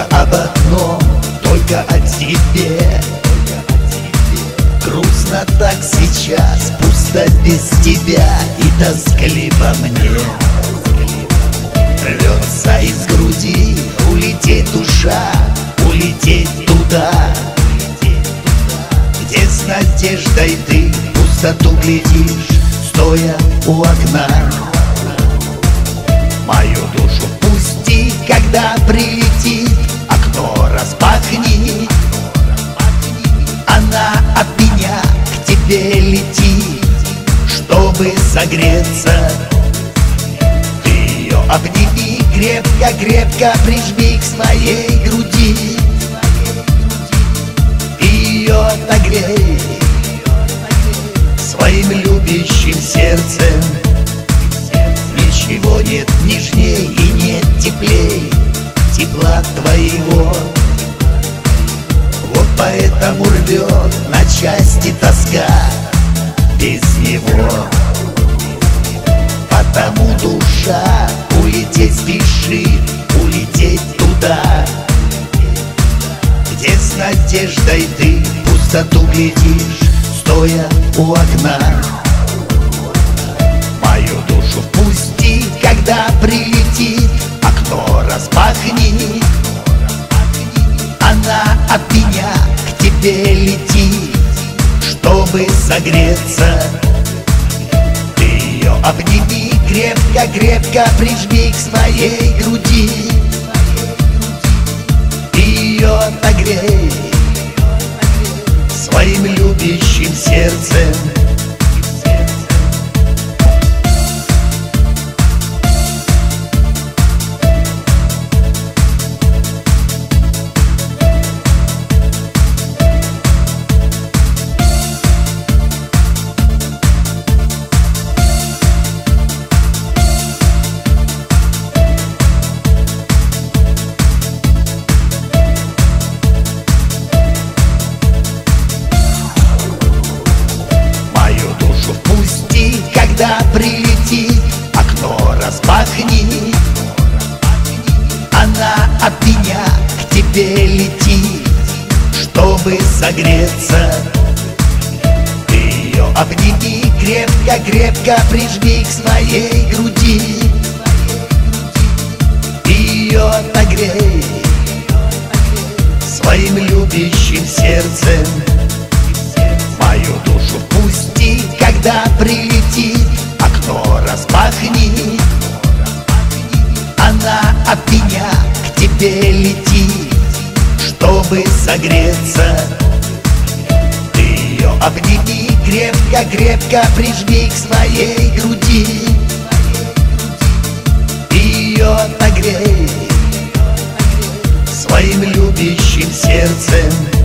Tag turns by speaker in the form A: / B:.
A: только об одном, только о тебе. Грустно так сейчас, пусто без тебя и тоскливо мне. Рвется из груди улететь душа, улететь туда, где с надеждой ты пустоту глядишь, стоя у окна. Мою душу впусти, когда прилетит, окно распахни. Она от меня к тебе летит, чтобы согреться. Ты ее обними, крепко-крепко прижми к своей груди. И ее отогрей своим любящим сердцем. Ничего нет нежней и нет теплей тепла твоего. Вот поэтому рвет на части тоска без него. Потому душа улететь спешит, улететь туда, где с надеждой ты пустоту глядишь, стоя у окна. Мою душу впусти, когда прилетит, окно распахни. Она от меня к тебе летит, чтобы согреться. Ты ее обними, крепко-крепко прижми к своей груди. И ее отогрей своим любящим сердцем. Когда прилетит, окно распахни. Она от меня к тебе летит, чтобы согреться. Ты ее обними, крепко-крепко прижми к своей груди. И ее отогрей своим любящим сердцем. Мою душу впусти, когда прилетит, окно распахни. Она от меня к тебе летит, чтобы согреться. Ты ее обними, крепко-крепко прижми к своей груди. И ее отогрей своим любящим сердцем.